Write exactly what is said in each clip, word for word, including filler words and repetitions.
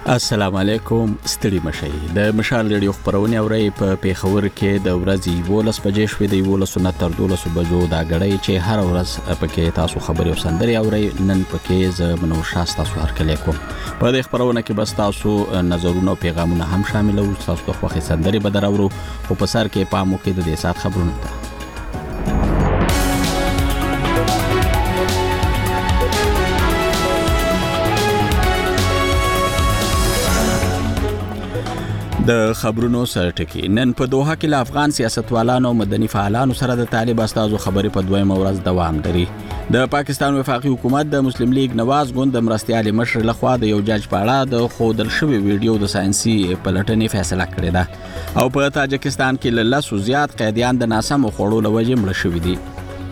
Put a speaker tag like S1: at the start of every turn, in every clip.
S1: السلام علیکم ستړي مشي د مشال ریډیو خبرونه اوري په پیښور کې د ورځې یولس بجې شوې د یولس نه تر دولس بجو دا غړې چې هر ورځ پکې تاسو خبري او سندري اوري نن پکې ز منو شاسته تاسو هر کله کوم په دې خبرونه کې بس تاسو نظرونه او پیغامونه هم شامل او تاسو خو سندري به درورو او په سر کې پامو کې د دې سات خبرونه ده. د خبرونو سرټکی نن په دوحه کې له افغان سیاستوالانو او مدني فعالانو سره د طالب استازو خبرې په دویمه ورځ دوام لري. د پاکستان وفاقي حکومت د مسلم لیگ نواز ګوند د مرستيالي مشر لخوا د یو جج په اړه د خودل شوی ویډیو د ساينسي پلټنې فیصله کړې ده او په تاجکستان کې له لسو زیات قیدیان د ناسم خوړو لوجې مړه شوي دي.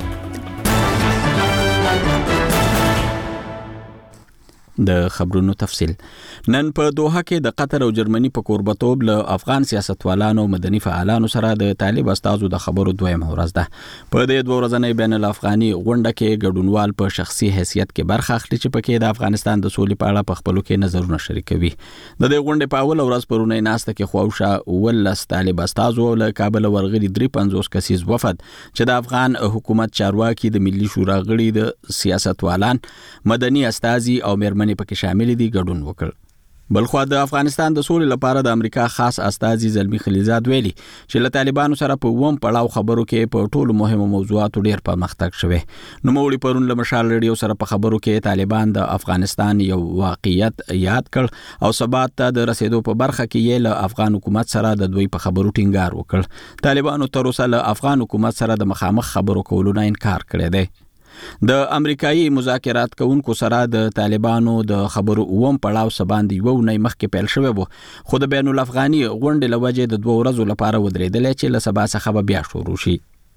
S1: د خبرونو تفصیل نن په دوحه کې د قطر او جرمني په کوربتوب له افغان سیاستوالانو او مدني فعالانو سره د طالب استازو د خبرو دویمه ورځ ده. په دې دوه ورځې بین الافغاني غونډه کې ګډونوال په شخصي حیثیت کې برخه اخلي چې پکې د افغانستان د سولې په اړه په خپلو کې نظرونه شریکوي. د دې غونډې په اول ورځ پرونه ناسته کې خوښه ولس طالب استازو له کابل ورغلي درې پنځوس کسیز وفد چې د افغان حکومت چارواکي د ملي شورا غړي د سیاستوالان مدني استازي او مېرمنې پکې شامل دي ګډون وکړ. بلخو د افغانستان د سولې لپاره د امریکا خاص استازي زلمی خلیزاد ویلي چې له طالبانو سره په ووم پړاو خبرو کې په ټولو مهمو موضوعاتو ډیر پرمختګ شوی. نو مولي پرون له مشال ریډیو سره په خبرو کې طالبان د افغانستان یو واقعیت یاد کړ او ثبات ته د رسیدو په برخه کې یې له افغان حکومت سره د دوی په خبرو ټینګار وکړ. طالبانو تر اوسه له افغان حکومت سره د مخامخ خبرو کولو نه انکار کړی دی. د امریکایي مذاکرات کوونکو سره د طالبانو د خبرو اوم پړاو سباندې وو نه مخکې پیل شوی وو خو د بین الافغاني غونډې لوجې د دوه ورځو لپاره ودرېدل چې له سبا څخه بیا شروع شي.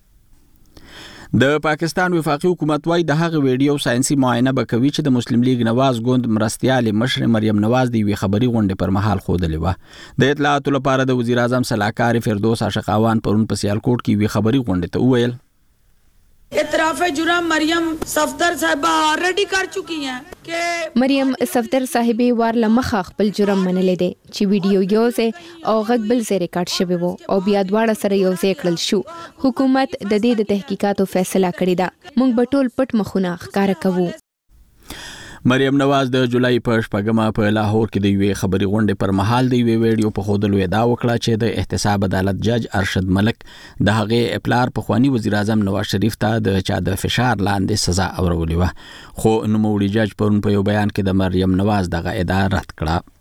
S1: د پاکستان وفاقي حکومت وايي د هغه ویډیو ساينسي معاینه به کوي چې د مسلم لیگ نواز ګوند مرستيالي مشر مریم نواز دی وی خبري غونډې پر مهال خودلې و. د اطلاعاتو لپاره د وزیر اعظم سلاکار فردوس عاشقاوان پرون په سیالکوټ کې وی خبري غونډې ته وویل
S2: اعتراف جرم مریم صفدر صاحبہ ریڈی کر چکی ہیں کہ
S3: مریم صفدر صاحبې وار لمخه خپل جرم منلې دي چې ویډیو یوځه او غږ بل ځای ریکارډ شوی وو او بیا دواړه سره یوځای کړل شو. حکومت د دې د تحقیقاتو فیصله کړې ده. موږ به ټول پټ مخونه ښکاره کوو.
S1: مریم نواز د جولای په شپږمه په لاهور کې د یوې خبري غونډې پر مهال د یوې ویډیو په خودلو ادعا وکړه چې د احتساب عدالت جج ارشد ملک د هغې اپلار په خواني وزیر اعظم نواز شریف ته د چا د فشار لاندې سزا اورولې و خو نوموړي جج پرون په یو بیان کې د مریم نواز دغه ادعا رد کړه.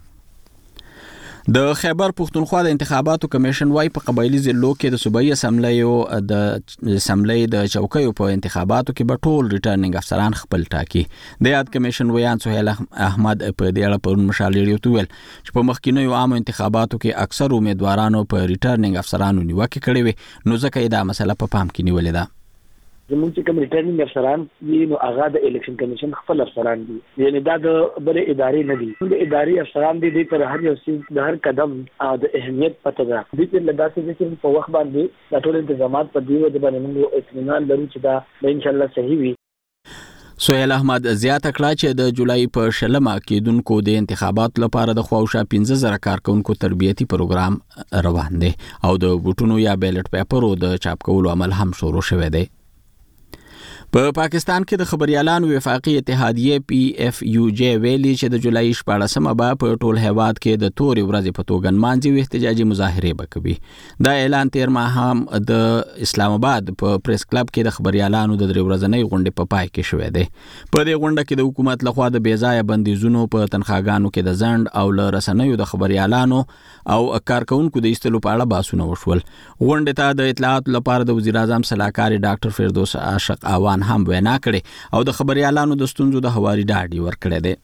S1: د خیبر پښتونخوا د انتخاباتو کمیشن وايي په قبایلی ضلعو کې د صوبایي اسمبلیو د اسمبلی د چوکیو په انتخاباتو کې به ټول ریټرنینګ افسران خپل ټاکي. د یاد کمیشن ویان سهیل احمد په دې اړه پرون مشال ریډیو ته ویل چې په مخکینیو عامو انتخاباتو کې اکثر امیدوارانو په ریټرنینګ افسرانو نیوکه کړې وي نو ځکه دا مسله په پام کې نیولې ده.
S4: زموږ چې کوم ریټرنینګ افسران دي نو هغه د الیکشن کمیشن خپل افسران دي یعنی دا د بلې ادارې نه دي. د ادارې افسران دي د پر هر یو سیس د هر قدم د اهمیت پته ده. د دې له داسې چې په وخت باندې د ټول تنظیمات په دیو د باندې موږ اطمینان لرو چې دا ان شاء الله صحیح وي.
S1: سهیل احمد زیاته کړه چې د جولای په شلمه کېدونکو د انتخاباتو لپاره د خواوشا پنځه زره کارکونکو تربیتي پروګرام روان دی او د ووټونو یا بیلټ پیپرو د چاپ کولو عمل هم شروع شوی دی. په پا پاکستان کې د خبريالانو وفاقي اتحادیه پی اف یو جی ویلي چې د جولای شپاړسمه به په ټول هیواد کې د تورې ورځې په توګه نمانځي احتجاجي مظاهره وکوي. دا اعلان تیر ماه هم د اسلام آباد په پریس کلب کې د خبريالانو د درې ورځنۍ غونډې په پای کې شوې ده. په دې غونډه کې د حکومت لخوا د بیځایه بندیزونو په تنخواګانو کې د ځند او ل رسنیو د خبريالانو او کارکونکو د ایستلو په اړه بحثونه وشول. غونډې ته د اطلاعات لپاره د وزیر اعظم سلاکار ډاکټر فردوس عاشقاوان هم وینا کړي او د خبريالانو د ستونزو د هواري ډاډي ورکړي دي.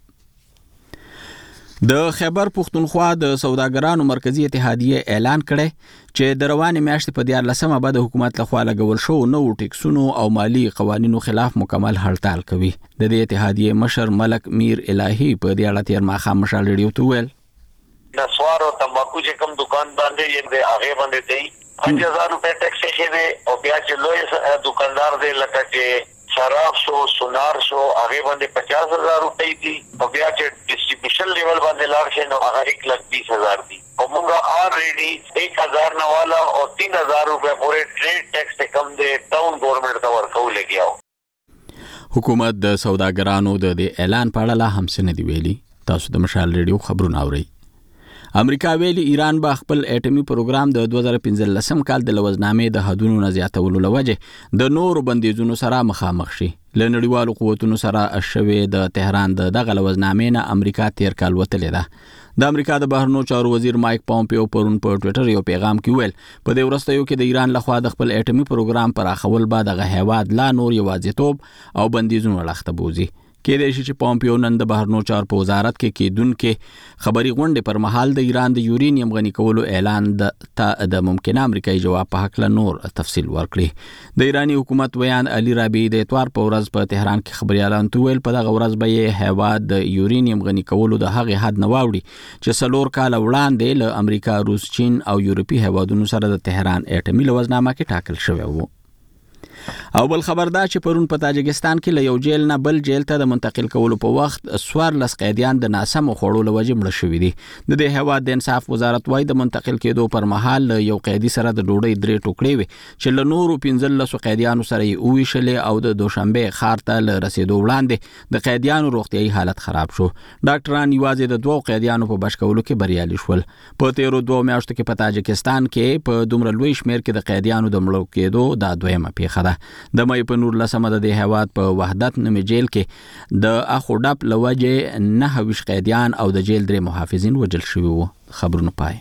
S1: د خیبر پښتونخوا د سوداګرانو مرکزی اتحادیه اعلان کړي چې د روانې میاشتې په دیارلسمه به د حکومت لخوا لګول شو نو ټیکسونو او مالی قوانینو خلاف مکمل هړتال کوي. د دې اتحادیه مشر ملک میر الهی په دې اړه تیر ماښام مشال ریډیو ته ویل
S5: د سوار او تمباکو چې کوم دکان باندې یې هغه باندې دی پنځه هزار روپے ټیکس یې دی او بیا چې لوی دکاندار دی لکه چې صراف شو سونار شو هغه باندې پچاس هزار روپۍ دي او بیا چې ډیسټریبیوشن لیول باندې لاړ شي نو هغه ایک لاکھ بیس ہزار دي او موږ آلریډي ایک ہزار نه والا او تین ہزار روپے پورې ټریډ ټیکس ته کم دي ټاون ګورنمنت ته ورکول لګیاو.
S1: حکومت د سوداګرانو د اعلان په اړه لا هم څه نه دی ویلي. تاسو د مشال ریډیو خبرونه اورئ. امریکا ویلي ایران به خپل اټومي پروګرام د دوه زره پنځلسم کال د لوزنامې د حدودو نه زیاتولو لوجه د نورو بندیزونو سره مخامخ شي. له نړیوالو قوتونو سره شوې د تهران د دغه لوزنامې نه امریکا تیر کال وتلې ده. د امریکا د بهرنیو چارو وزیر مایک پومپیو پرون په ټوئیټر یو پیغام کې ویل په دې وروستیو کې د ایران لخوا د خپل اټومي پروګرام پراخول به دغه هیواد لا نور یوازیتوب او بندیزونو لخته بوزي. کېدای شي چې پومپیو نن د بهرنیو چارو په وزارت کې کېدونکې خبري غونډې پر مهال د ایران د یورینیم غني کولو اعلان د د ممکنه امریکایي جواب په حق له نور تفصیل ورکړي. د ایرانی حکومت ویان علي رابعي د اتوار په ورځ په تهران کې خبريالان ته ویل په دغه ورځ به یې هیواد د یورینیم غني کولو د هغې حد نه واوړي چې څلور کاله وړاندې له امریکا، روس، چین او یورپي هیوادونو سره د تهران اټومي لوزنامه کې ټاکل شوی و. او بل خبر دا چې پرون په تاجکستان کې له یو جیل نه بل جیل ته د منتقل کولو په وخت څوارلس قیدیان د ناسمو خوړو له وجې مړه شوي دي. د دې هیواد د انصاف وزارت وايي د منتقل کېدو پر مهال له یو قیدي سره د ډوډۍ درې ټوکړې وې چې له نورو پنځلسو قیدیانو سره یې وویشلې او د دوشنبې ښار ته له رسېدو وړاندې د قیدیانو روغتیایي حالت خراب شو. ډاکټران یوازې د دوو قیدیانو په بچ کولو کې بریالي شول. په تیرو دوو میاشتو کې په تاجکستان کې په دومره لوی شمېر کې د قیدیانو د مړو کېدو دا دویمه پیښه ده. د مې په نورلسمه د دې هیواد په وحدت نومي جیل کې د اخو ډپ له وجې نهه ویشت قیدیان او د جیل درې محافظین وژل شوي وو. خبرونه پای.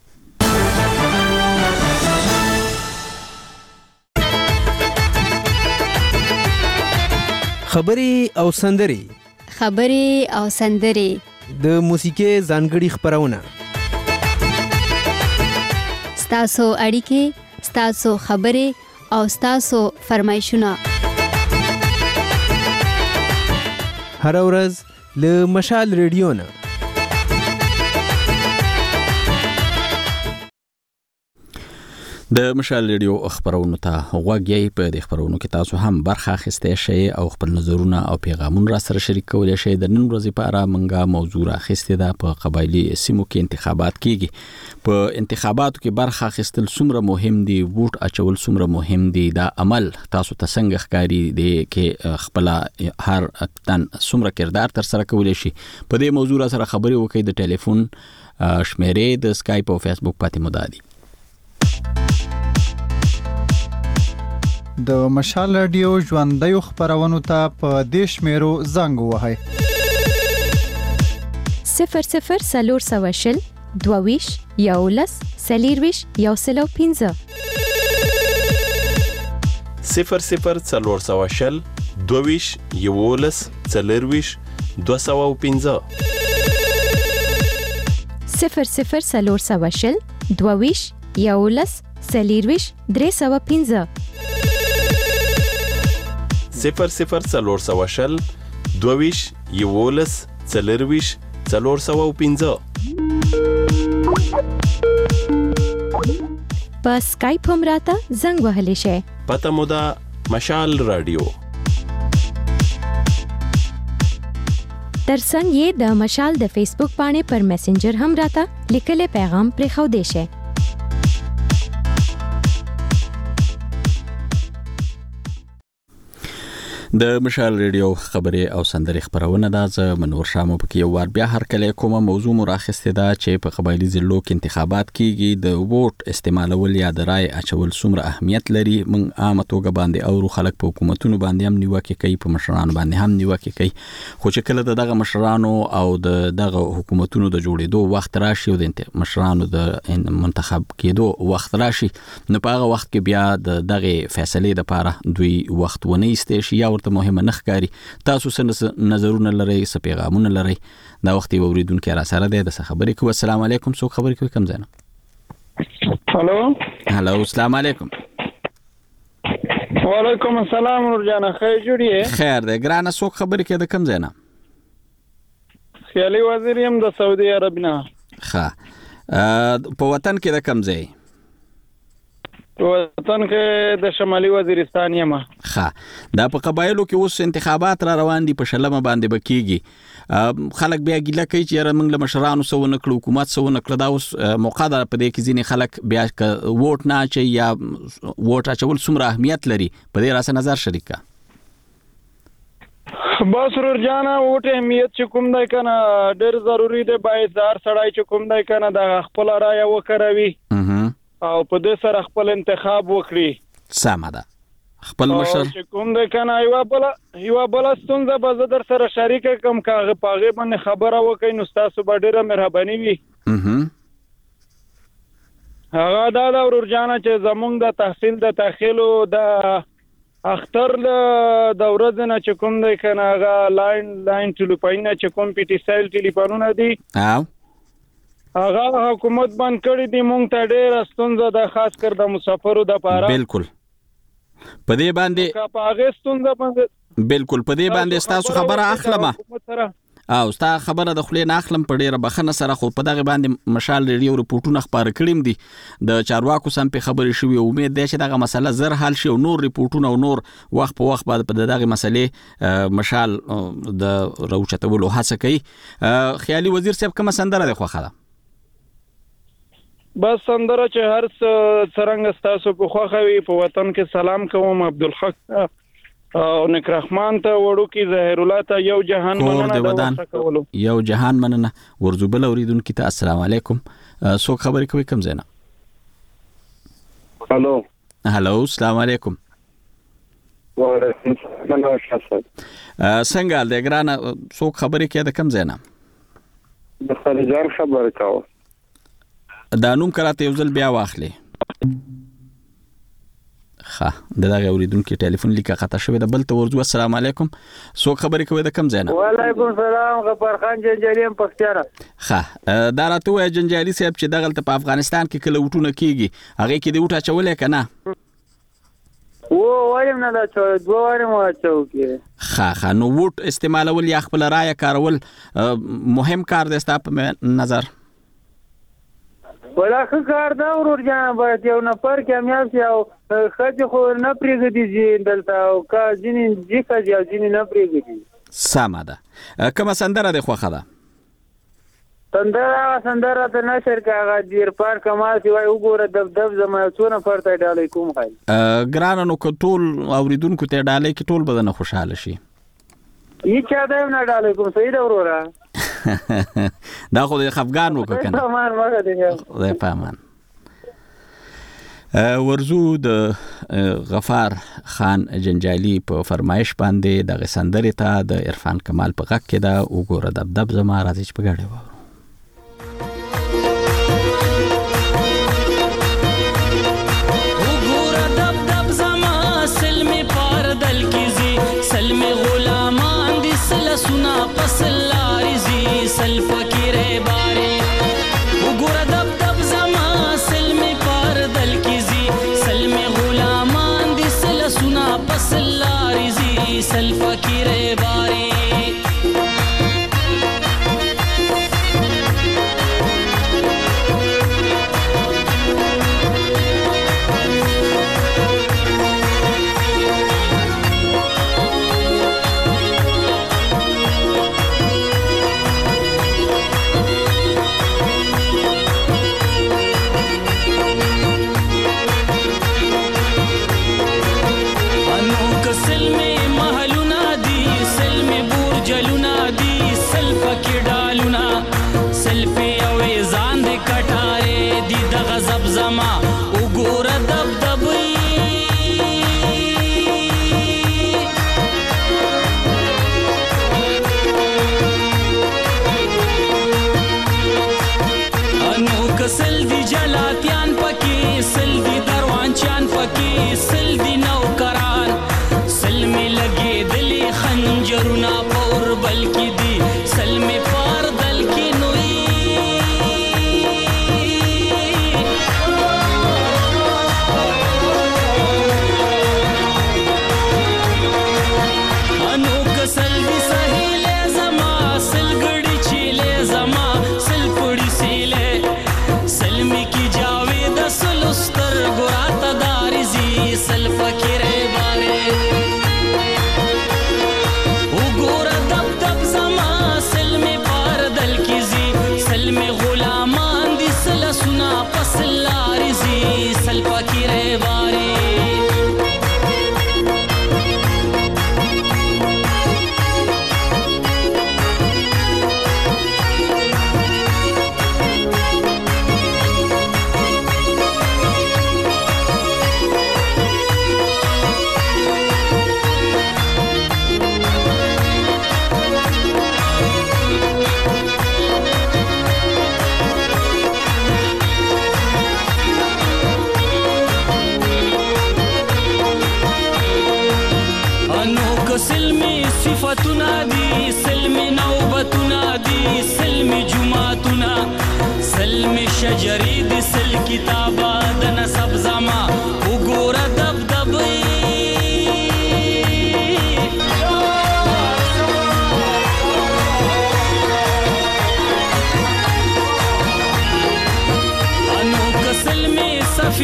S6: خبري او سندري
S7: خبري او سندري
S6: د موسیقي ځانګړي خبرونه
S7: ستاسو اړیکې ستاسو خبري او ستاسو فرمایشونه
S6: هر ورځ له مشال ریډیو نه.
S1: د مشال ریډیو خبرونو ته غوږی په د خبرونو کې تاسو هم برخه اخیسته شئ او خپل نظرونه او پیغامونه را سره شریک کولای شئ. د نن ورځې په اړه منګه موضوع راخسته ده په قبایلی سیمو کې انتخابات کیږي. په انتخاباتو کې برخه اخیستل څومره مهم دي، ووټ اچول څومره مهم دي، دا عمل تاسو ته څنګه ښکاری دی کې خپل هر تن څومره کردار تر سره کولای شي. په دې موضوع را سره خبري وکړئ. د ټلیفون شمیرې د اسکایپ او فیسبوک پاتې مدادي.
S8: د مشال رادیو ژوندۍ خبرونو ته په دیش میرو زنګ وهاي
S9: صفر صفر سلور سواشل دوویش یولس سلیرویش یوسلو پینزه
S10: صفر صفر سلور سواشل دوویش یولس سلیرویش دوسو پینزه
S9: صفر صفر سلور سواشل دوویش یولس سلیرویش درې سوه پینزه
S10: صفر صفر سلور سوه شل دوویش یولس څلرویش څلور سوه پنځه.
S9: په سکایپ هم راته زنګ وهلی شئ.
S10: پته مو ده مشال رادیو.
S9: ترڅنګ یې د مشال د فیسبوک باندې پر میسنجر هم راته لیکلي پیغام پرېښودی شئ.
S1: د مشال ریډیو خبري او سندري خبرونه دا ز منور شامو پکې یو ور بیا هر کله کومه موضوع مراخسته ده چې په قبایلی ضلعو کې انتخابات کیږي. د ووټ استعمالول یا د رای اچول څومره اهمیت لري من عامه توګه باندې او خلک په حکومتونو باندې هم نیوکه کوي، په مشرانو باندې هم نیوکه کوي. خو چې کله دغه مشرانو او دغه حکومتونو د جوړېدو وخت راشي او د مشرانو د منتخب کېدو وخت راشي نو په هغه وخت کې بیا د دغه فیصلې لپاره دوی وخت ونه ایستي شي یا ته مهمه نخکاری. تاسو څه نظرونه لرئ، څه پیغامونه لرئ؟ دا وخت یو اوریدونکو را سره دی د خبرې کوي. السلام علیکم. څوک خبرې کوي؟ کوم ځای نه؟
S11: هالو
S1: هالو السلام علیکم.
S11: وعلیکم السلام. نور جان خیر جوړی؟
S1: خیر دی ګرانه. څوک خبرې کوي د کوم ځای نه؟
S11: خیالي وزیر یم د سعودي عرب نه.
S1: ښه په وطن کې د کوم ځای؟
S11: وطن کې د شمالي وزیرستان یم.
S1: ښه دا په قبایلو کې اوس انتخابات را روان دي په شلمه باندې بکیږي خلک بیا ګیله کوي چې یاره موږ له مشرانو څه ونه کړو حکومت څه ونه کړه دا اوس موقع ده په دې کې ځینې خلک بیا ووټ نه اچوي یا ووټ اچول څومره اهمیت لري په دې راسه نظر شریک کا.
S11: بس ورور جانا ووټ اهمیت چې کوم دی کنه ډېر ضروری دی باید هر سړی چې کوم دی کنه د خپل رایه وکروي او په دې سره خپل انتخاب وکړي.
S1: سمه ده خپل مشر
S11: چې کوم دی کنه یو بل یو بل ستونزه به زه در سره شریک کوم کاغه پاغه باندې خبره وکړي نو تاسو به ډېره مهرباني وي. هغه دا د ورور جانا چې زمونږ د تحصیل د تاخیلو د اختر د ورځې نه چې کوم دی کنه هغه لاین لاین ټلیفونونه چې کوم پی ټی سایل ټلیفونونه دي
S1: او
S11: هغه حکومت باندې کړی دی مونږ ته ډېر ستونزه ده خاص کر د مسافرو د پاره.
S1: بالکل په دې باندې
S11: کا پاغه ستونزه باندې
S1: بالکل په دې باندې تاسو خبره اخلمه او ستا خبره د خلې نه اخلم په ډیره بخنه سره خو په دغه باندې مشال ریډیو رپورټونه خبر کړیم دي د چارواکو سم په خبرې شوې امید ده چې دغه مسله زر حل شي او نور رپورټونه او نور وخت په وخت بعد په دغه مسلې مشال د روچتولو هڅه کوي. خیالي وزیر صاحب کوم سندره ده خوخه ده
S11: بس سندره چې هر څرنګ تاسو په خوخه وي په وطن کې سلام کوم عبدالحق او نکرحمان ته وړو کې ظاهر الله ته یو جهان مننه
S1: د یو جهان مننه ورزوبل اوریدونکو ته السلام علیکم سو خبرې کوي کوم زینا.
S12: هالو
S1: هالو السلام علیکم.
S12: وعلیکم السلام.
S1: څنګه د ګران سو خبرې کوي د کوم زینا
S12: د خالجان خبرې کاوه
S1: دا نوم کراته یو ځل بیا واخلي. ها دغه اوریدونکو ټلیفون لیکه خطا شوی د بل ته ورځو. السلام علیکم سو خبرې کوي د کم زینا.
S13: وعلیکم السلام غفار خان جنجالي هم پښتیاره.
S1: ها دا راته وای جنجالي صاحب چې دغه په افغانستان کې کله وټونه کیږي هغه کې د وټه چولې کنه
S13: و وایم نه دا چې دوه واره مو اچو کې
S1: ها ها نو وټ استعمالول یا خپل رائے کارول مهم کار دی ستاسو په نظر؟
S13: ولا کار دا ورور جان باید یو نفر کامیاب شي او خځه خو نه پریږدي دلته او کا ځینې ځکه ځینې نه پریږدي.
S1: سمه ده کومه سندره ده خوخه ده؟
S13: سندره سندره ته نشر کاغه دیر پار کمال سی وای وګوره دب دب زما څونه پرته ډالې کوم خای
S1: ګران نو کټول اوریدونکو ته ډالې کې ټول بدن خوشاله شي.
S13: ای چا دا نه ډالې کوم سید وروره
S1: دا خو د افغان وکنه
S13: پامان مګه دی
S1: د پامان ورزو د غفار خان جنجالي په فرمایش باندې د غسندرې ته د عرفان کمال په غږ کې دا وګوره دب دب زما راځي چې په ګاډي و
S14: وګوره دب دب زما سلمي پار دل کیږي سلمي غلامان دي سل سنا پسل سل فقیر بارے وګوره دب دب زما سلم پر دل کیزی سلم غلامان دي سل سنا پسل لارزی سل فقیر بارے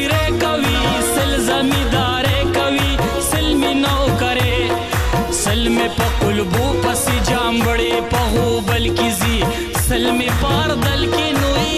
S14: پیره کوي سل زمیداره کوي سل می نو کرے سل می په قلبو پس جامبړې په هو بلکی زی سل می پار دل کې نوئی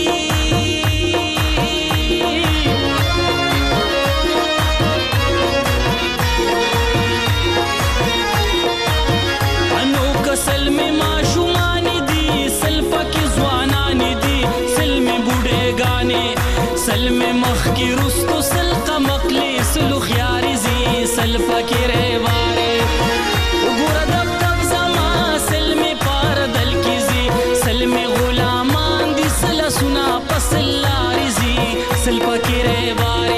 S14: انو کسل می ماشومان دي سل پکې ځوانان دي سل می بوډه غانې سل می مخ کې رستو سل قمقلې سل خيار زي سل فکر واره وګور دب دب زما سل می پار دل کې زي سل می غلامان دي سل سنا پسل لارزي سل فکر واره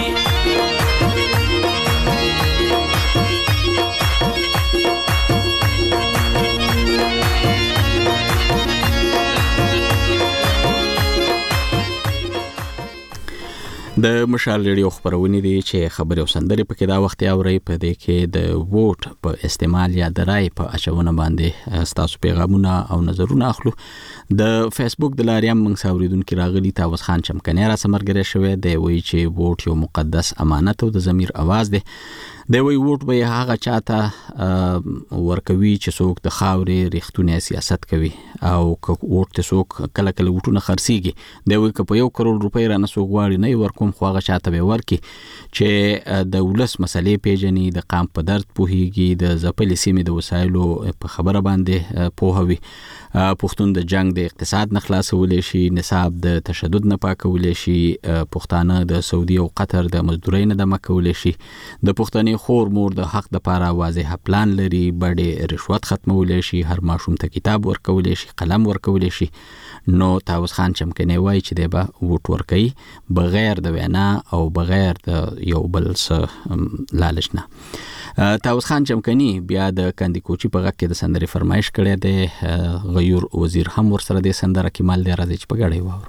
S1: د مشال ریډیو خبرونه دي چې خبري او سندري پکې دا وخت اوري په دې کې د ووټ په استعمال یا د رای په اچونه باندې تاسو پیغامونه او نظرونه اخلو د فیسبوک د لاریم موږ ساوریدونکو راغلي تاوس خان چمکنه را سمرګره شوی دی وی چې ووټ یو مقدس امانت او د ضمیر आवाज دی دی وی ووټ به هغه چاته ورکوي چې څوک د خاورې ریښتونه سیاست کوي او ووټ ته څوک کله کله ووټونه خرڅيږي دی وی که په یو کروڑ روپۍ را نه څوک غواړي نه ورکوم خو هغه چاته به ورکي چې د ولس مسلې پیژني د قام په درد پوهیږي د ځپلې سیمې د وسایلو په خبره باندې پوهوي پښتون د جنگ د اقتصاد نه خلاصولې شي نصاب د تشدد نه پاکولې شي پښتانه د سعودي او قطر د مزدورۍ نه د مکولې شي د پښتني خور مور د حق د لپاره واضح پلان لري بډې رشوت ختمولې شي هر ماشوم ته کتاب ورکولې شي قلم ورکولې شي نو تاوس خان چمکنه وای چې دی به ووټ ورکوي بغیر د وینا او بغیر د یو بل څه لالچ نه تاوس خان چمکنی بیا د کاندي کوچی په غږ کې د سندري فرمایش کړی دی غیور وزیر هم ورسره د سندره کې مال دی راځي چې په غړې واورو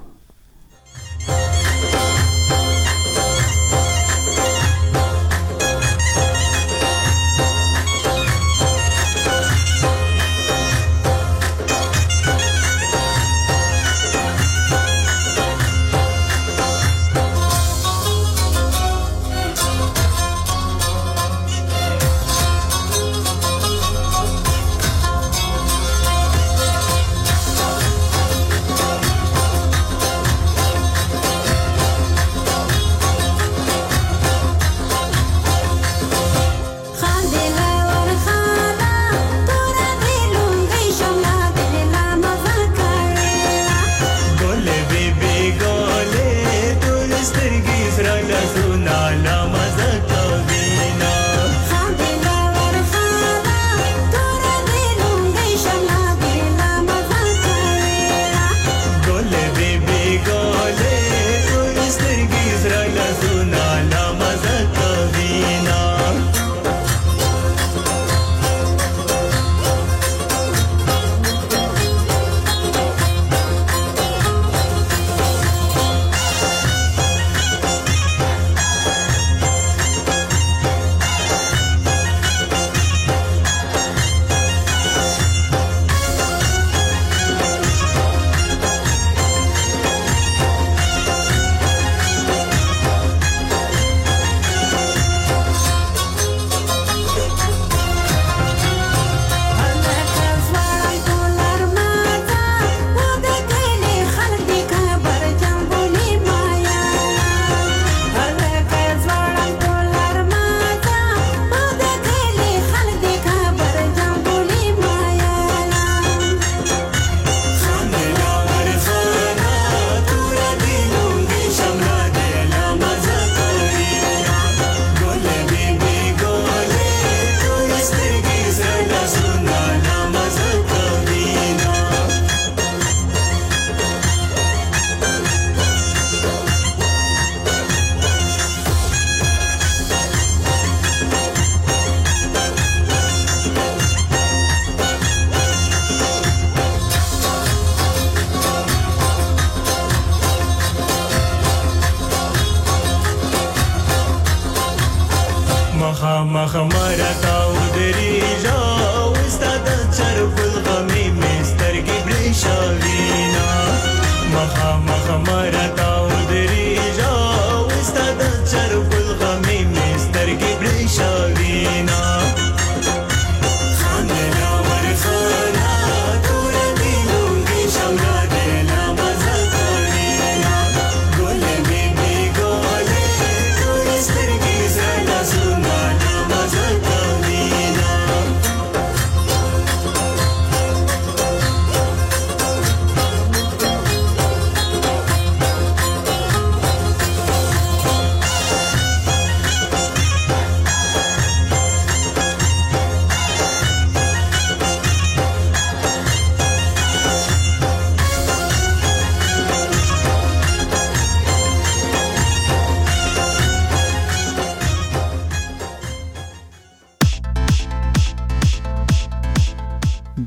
S15: مخ مرتا ودري جاو استاد چرف الغمي مسترګي بريشاوينا مخ مخ مرتا ودري جاو استاد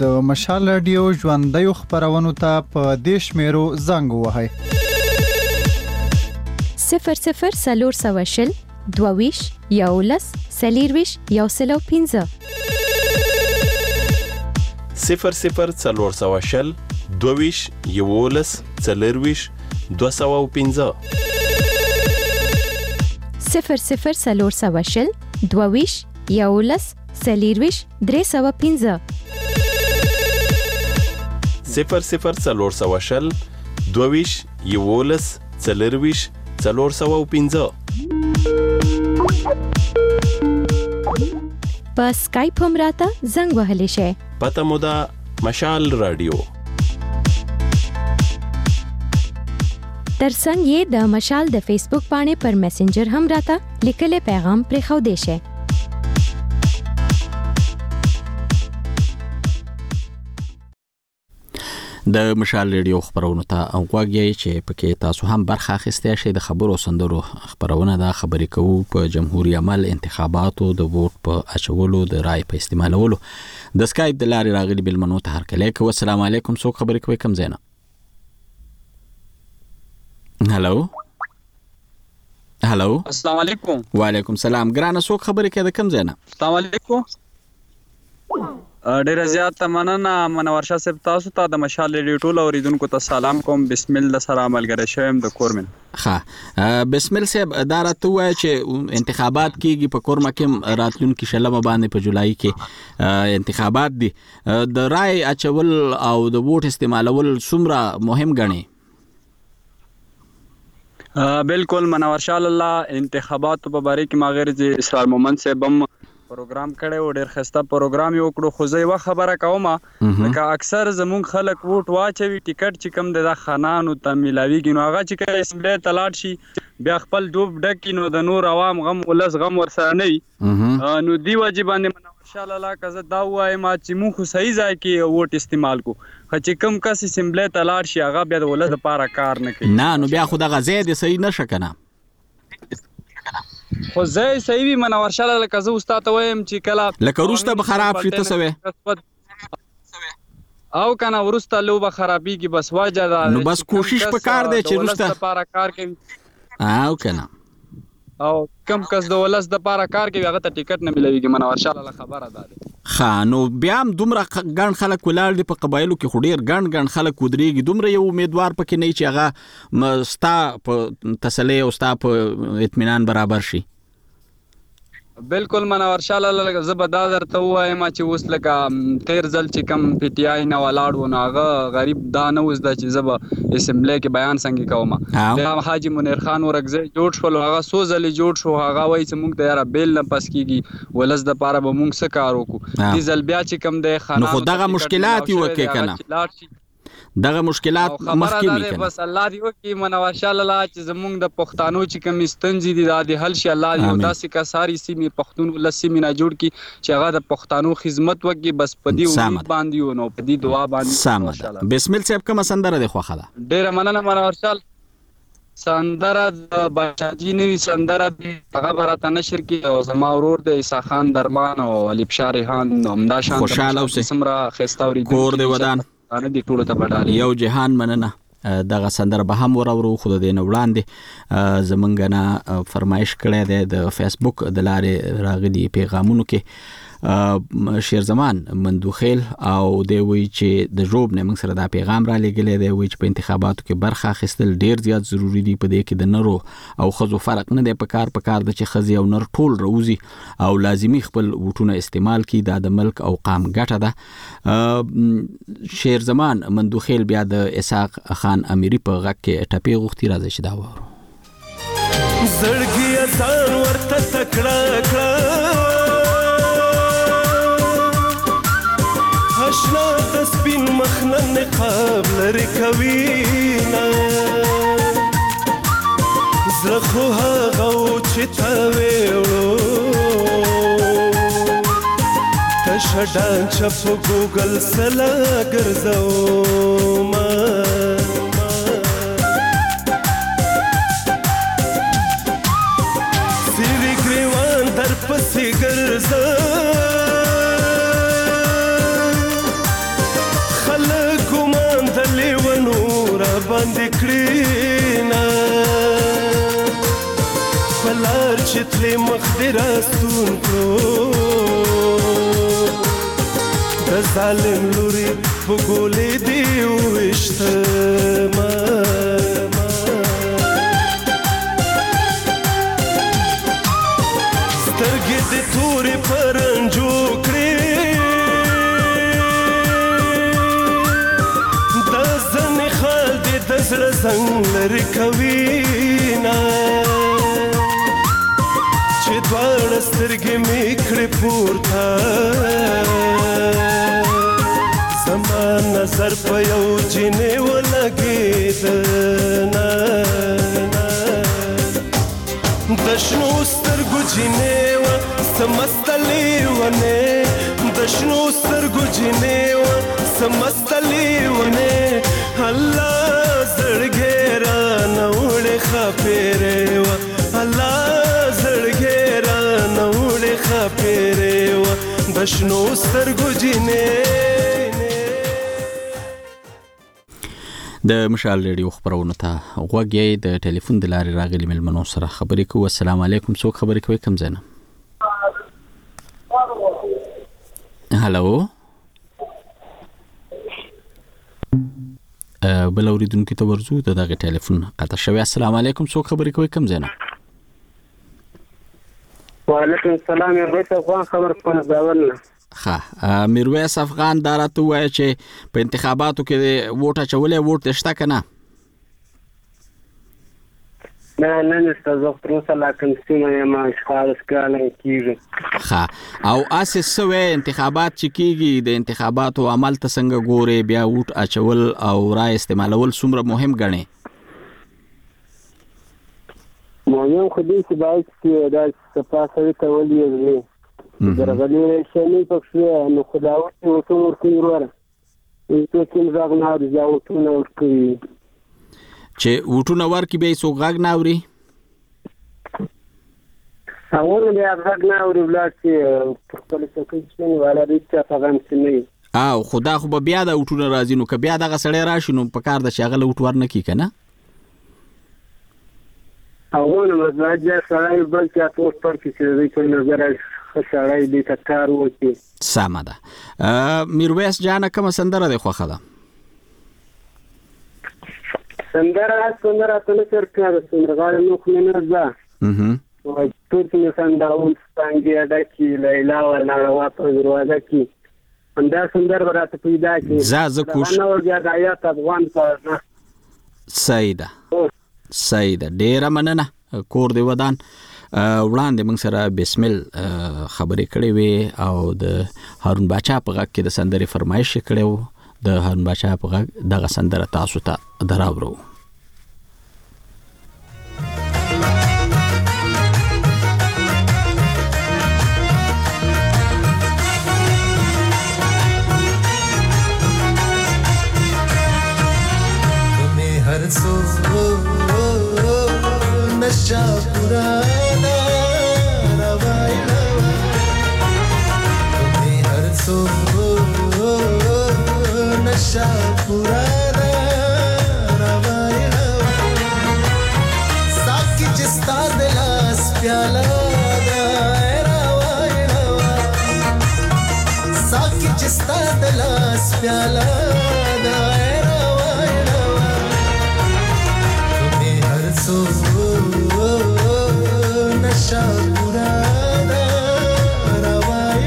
S8: د مشال رادیو ژوندۍ خبرونو ته په دې شمیرو زنګ ووهئ
S9: صفر صفر څلور سوه شل دوه ویشت یولس څلېرویشت یو سل او پنځه
S10: صفر صفر څلور سوه شل دوه ویشت یولس څلېرویشت دوه سوه او پنځه
S9: صفر صفر څلور سوه شل دوه ویشت یولس څلېرویشت درې سوه پنځه
S10: صفر صفر څلور سوه شل دوه ویشت یولس څلېرویشت څلور سوه او پنځه
S9: په سکایپ هم راته زنګ وهلی شئ.
S10: پته مو ده مشال رادیو.
S9: ترڅنګ یې د مشال د فیسبوک پاڼې پر میسنجر هم راته لیکلی پیغام پرېښودی شئ.
S1: د مشال ریډیو خبرونه ته غوږ یې چې پکې تاسو هم برخه اخیستی شئ. د خبرو سندرو خبرونه دا خبرې کوو په جمهوریت عمل انتخاباتو د ووټ په اچولو د رای په استعمالولو. د سکایپ د لارې راغلي بلمنو ته هرکلی کوو. السلام علیکم. څوک خبرې کوي کوم ځای نه؟ هلو هلو
S16: السلام علیکم.
S1: وعلیکم السلام. ګرانه څوک خبرې کوي د کوم ځای نه؟
S16: السلام علیکم. ډیر زیات مننه منور شاه صاحب. تاسو ته د مشال ریډیو ټول اوریدونکو ته سلام کوم. بسم الله سره عملګری شوم د کورمن.
S1: ها بسم الله صاحب دا راته وایي چې انتخابات کیږي په کورما کې راتلونکي شلمه باندې په جولای کې انتخابات دي. د رای اچول او د ووټ استعمالول څومره مهم ګڼي؟
S16: بالکل منور شاه الله. انتخابات په باره کې ما غیر اسرار مومن صاحب هم پروګرام کړی و. ډېر ښایسته پروګرام یې وکړو. خو زه یوه خبره کوم لکه اکثر زموږ خلک ووټ واچوي ټیکټ چې کوم دی دا خانانو ته میلاویږي نو هغه چې کله اسمبلی ته لاړ شي بیا خپل ډوب ډک کړي نو د نور عوام غم ولس غم ورسره نه وي. نو دې وجې باندې منور شاه الله که زه دا ووایم چې موږ خو صحیح ځای کې ووټ استعمال کړو خو چې کوم کس اسمبلی ته لاړ شي هغه بیا د ولس دپاره کار نه کوي.
S1: نه نو بیا خو دغه ځای دې صحیح نشه که نه؟
S16: خو ځای صحیح وي منور شاه لکه زه اوس تاته وایم چې کله
S1: لکه وروسته به خراب شي ته څه وې
S16: او که نه وروسته لو به خرابېږي بس وجه ده
S1: نو بس کوشش پکار دی چې وروسته
S16: د ولس دپاره کار کوي
S1: او که نه
S16: او کم کس د ولس دپاره کار کوي هغه ته ټیکټ نه میلاویږي. منور شاه الله خبره ده دی.
S1: ښه نو بیا هم دومره ګڼ خلک ولاړ دي په قبایلو کې خو ډېر ګڼ ګڼ خلک ودرېږي. دومره یو امیدوار پکې نه وي چې هغه ستا په تسلۍ او ستا په اطمینان برابر شي.
S16: بالکل منور شاه الله. زه به دا درته ووایم چې اوس لکه تیر ځل چې کم پی ټي آی نه ولاړ و نو هغه غریب دا نه اوس ده چې زه به اسمبلی کې بیان څنګه کوم. بیا حاجي منیر خان ورکزی جوړ شول هغه څو ځلې جوړ شو هغه وایي چې موږ ته یاره بیل نه پس کېږي ولس دپاره به موږ څه کار وکړو. دې ځل بیا چې کم دی
S1: خانانو نو خو دغه مشکلات یې وکړې که نه دغه مشکلات مخکې وي که نه؟
S16: بس الله دې وکړي منور شاه الله چې زموږ د پښتانو چې کومې ستونزې دي دا د حل شي. الله دې یو داسې کساري سیمې پښتون ولس سیمې نه جوړ کړي چې هغه د پښتانو خدمت وکړي. بس په دې امید باندې یو نو په دې دعا باندې.
S1: سمه ده. بسم الله صاحب کومه سندره دې خوښه ده؟
S16: ډېره مننه منور شاه. سندره د بادشاهجي نوي سندره هغه به راته نشر کړي او زما ورور د عیسی خان درمان او علي فشار ریحان همدا شان
S1: خوشحاله اوسئ.
S16: څومره ښایسته اورېدونکي
S1: کور دې ودان یو جهان مننه. دغه سندره به هم وراورو خو د دې نه وړاندې زمونږ نه فرمایش کړی دی د فیسبوک د لارې راغلي پیغامونو کې. شیرزمان مندوخیل او دی وایي چې د ژوب نه موږ سره دا پیغام را لېږلی دی. وایي چې په انتخاباتو کې برخه اخیستل ډېر زیات ضروري دي. په دې کې د نرو او ښځو فرق نه دی پکار. پکار ده چې ښځې او نر ټول راوځي او لازمي خپل ووټونه استعمال کړي. دا د ملک او قام ګټه ده. شیرزمان مندوخیل بیا د اسحاق خان امیري په غږ کې ټپې غوښتي. راځي چې دا واورو.
S15: زړګي اذان ورته تکړه کړه اشنا د سپین مخنه نقاب لري کوينا زړه خو هغه چې تا وېړو تشډان چپ ګوګل سلا ګرځو ما سری ګریوان در پسې ګرځو پلار چې تلې مخ دې راستون کړو د ظالم لوري په ګولې دې وویشتمه سترګې دې تورې پرنجو کړې د زنې خال دې د زړه زنګ لرې کوي نه چې دواړه سترګې مې کړې پورته زما نظر په یو جینې ولګېده نه د شنو سترګو جینې وه څه مسته لیونې د شنو سترګو جینې وه څه مسته لیونې الله زړګې رانه وړې ښاپېرې وه الله زړګې رانه وړې ښاپېرې وه د شنو سترګو جینې
S1: د مشال ریډیو خبرونه ته غوږ یې د ټلیفون د لارې راغلي ملمنو سره خبرې کوو. السلام علیکم. څوک خبرې کوي؟ کوم ځای نه؟ هلو بل اوریدونکو ته ورځو د دغه ټلیفون قطع شوی. السلام علیکم. څوک خبرې کوي؟ کوم ځای نه؟
S13: وعلیکم السلام. یو بیت افغان خبر په نظر نه
S1: ښه میرویس افغان دا راته ووایه چې په انتخاباتو کې ووټ اچولی ووټ دې شته که نه؟
S13: نه نه نشته. زه تر اوسه لا کوم سیمه یم شپاړس کاله کېږي.
S1: ښه او هسې څه وایې انتخابات چې کېږي د انتخاباتو عمل ته څنګه ګورې؟ بیا ووټ اچول او رای استعمالول څومره مهم ګڼې؟
S13: مهم خو دې چې باید چې دا صفا سړي ته ولېږي درغلي شنی پکې نو خداوت ورته ورکوي وروره څوک هم غږ نه اوري یا ورته ورکوي
S1: چې وټونه ورکي به څوک غږ نه اوري
S13: اول بیا غږ نه اوري ولا چې خپل څه کوي ولا دې څه پیغام سمي
S1: او خدا خو بیا دا وټونه راځي نو که بیا دغه سړی راشي نو په کار د چې هغه له وټ ورنه کي که نه
S13: اول مزاج سړی بل چې تاسو پر کې چې دوی په نظر خسړای دې کار وکړي.
S1: سمه ده. میرویس جانه کومه سندره ده خوښه ده؟
S13: سندره سندره ته نه چرته سندره نو خو نه ده.
S1: اها.
S13: او ټول څه سنداون څنګه ده چې لیلا ولا راوته دروازه کې انده سندره راته پیدا کی.
S1: زازه کوش.
S13: نو بیا د آیات افغان په
S1: سیده. سیده ډیره مننه کور دی ودان. وړاندې موږ سره بسمل خبرې کړې وې او د هارون باچا په غږ کې د سندرې فرمایش کړی و. د هارون باچا په غږ دغه سندره تاسو ته دراوړو.
S15: तुम्हें हर सो नशा पुराना रवाई तुम्हें हर सो नशा पुराना रवाई साकी जिस्ता दिलास प्याला रवाई साकी जिस्ता दिलास प्याला रवाई तुम्हें हर सो नशा पुराना रवाई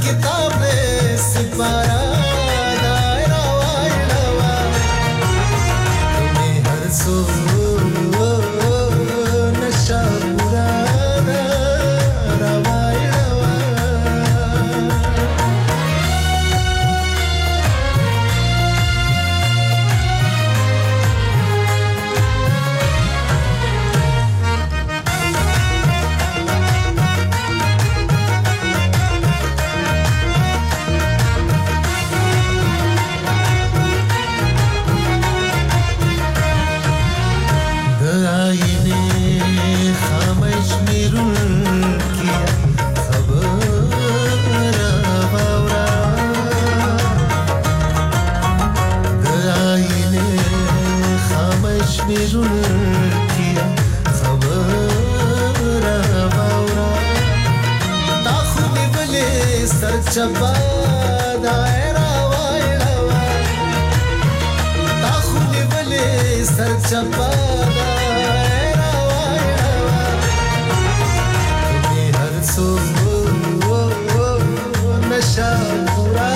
S17: किताब में सिपारा दायरा वाइलवा तुम्हें हर सो नशा पूरा चबा दायरा वाइलवा ताखुनी बले सर चबा दायरा वाइलवा तुम्हें हर सो नशा पूरा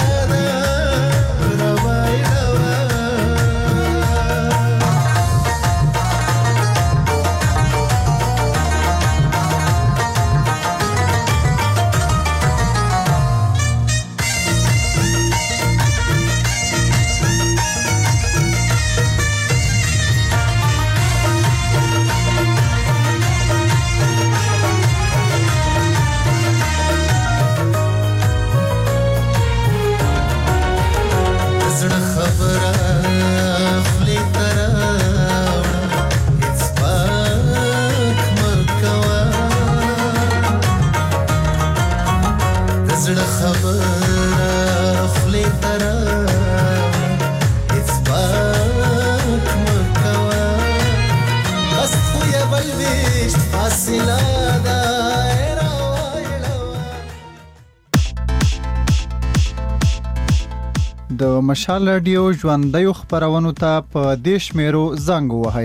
S8: د مشال رادیو ژوندۍ خبرونو ته په دیش میرو زنګ وهاي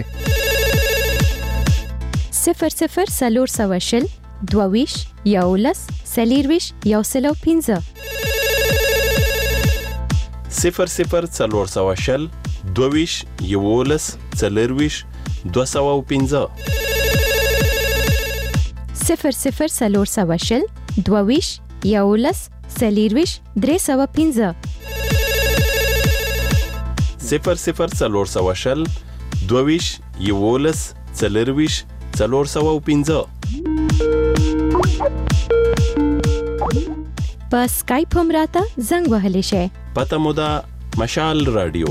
S9: صفر صفر سلور سواشل دوویش یولس سلیرویش یوسلو پینزه
S10: صفر صفر سلور سواشل دوویش یولس سلیرویش دوسو پینزه
S9: صفر صفر سلور سواشل دوویش یولس سلیرویش درې پینزه
S10: صفر صفر سلور سواشل دوویش یولس سلیرویش سلور سو پینزه
S9: په سکایپ هم راته زنګ وهلی شي
S10: پته مو ده مشال رادیو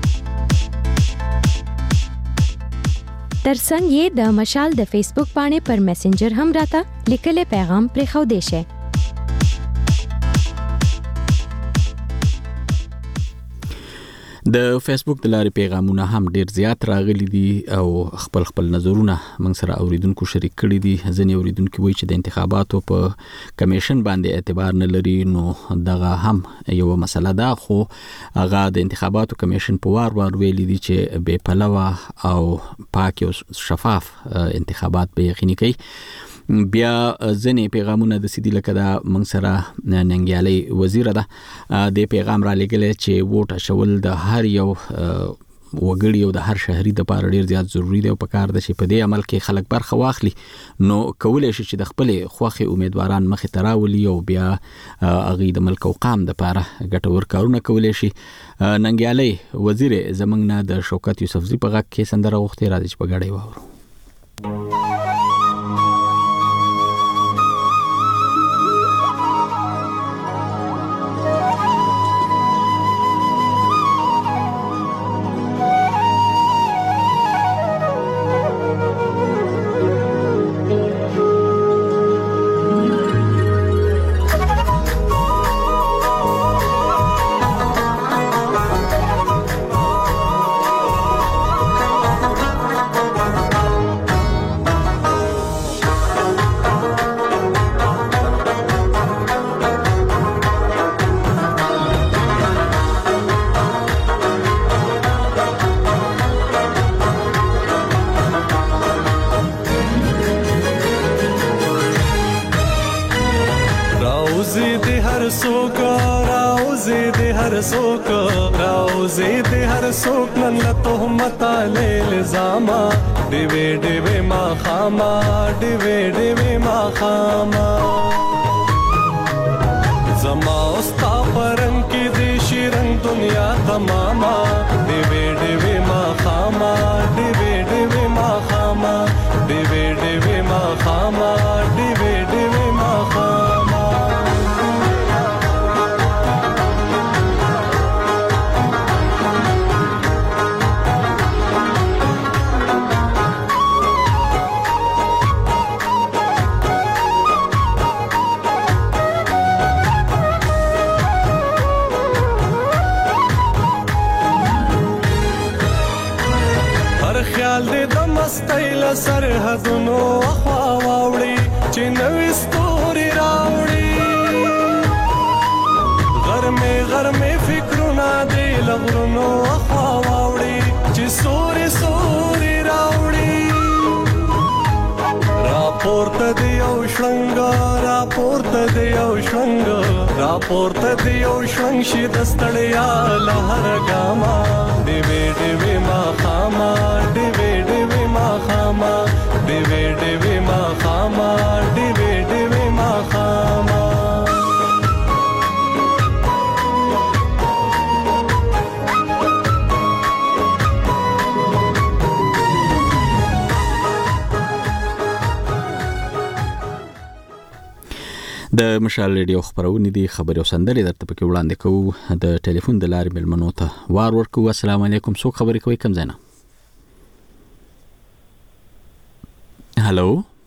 S9: ترڅنګ یې د مشال د فیسبوک باندې پر میسنجر هم راته لیکل پیغام پرې خو دی شي
S1: د فیسبوک د لارې پیغامونه هم ډیر زیات راغلي دي او خپل خپل نظرونه موږ سره اوریدونکو شریک کړي دي ځینې اوریدونکو وایي چې د انتخاباتو په کمیشن باندې اعتبار نه لري نو دغه هم یو مسله ده خو هغه د انتخاباتو کمیشن په وار وار ویلي دي چې بې پلوه او پاک او شفاف انتخابات به یقیني کوي بیا ځنې پیغامونه د سیدی لکه دا موږ سره ننګیالي وزیر ده د پیغام را لګل چې ووټ شول د هر یو وګړي او د هر شهري د لپاره ډیر زیات ضروری دی او په کار ده چې په دې عمل کې خلک برخه واخلي نو کولای شي چې د خپل خوخي امیدواران مخې ته راولي او بیا هغه د ملک او قام د لپاره ګټور کارونه کولای شي ننګیالي وزیر زمنګ نه د شوکت یوسفزي په غږ کې سندره وختي راځي چې په غړې وورو
S15: هر څوک راوځي د هر څوک راوځي د هر څوک نن له تهمت له الزاما دیوي دیوي ما خاما دیوي دیوي ما خاما زما استا پرن کې د شیرن دنیا تماما دیوي دیوي ما خاما دیوي دیوي ما خاما دیوي دیوي ما خاما دیوي دیوي ما خاما خیال دې د مستۍ له سرحدونو اخوا واوړي چې نوې ستوري راوړي غرمې غرمې فکرونه دې له غرونو اخوا واوړي چې سوري سوري راوړي راپورته دې یو شړنګ راپورته دې یو شړنګ راپورته دې یو شړنګ شي د ستړیا له هر ګاما دیوي دیوي ما خاما دیوي دیوي ما خاما دیوي دیوي ما خاما دیوي دیوي ما خاما
S1: د مشال ریډیو خبرونه دي خبري او سندري درته پکې وړاندې کوو د ټلیفون د لارې ملمنو ته وار ورکو. السلام علیکم، څوک خبرې کوي، کوم ځای نه؟ هالو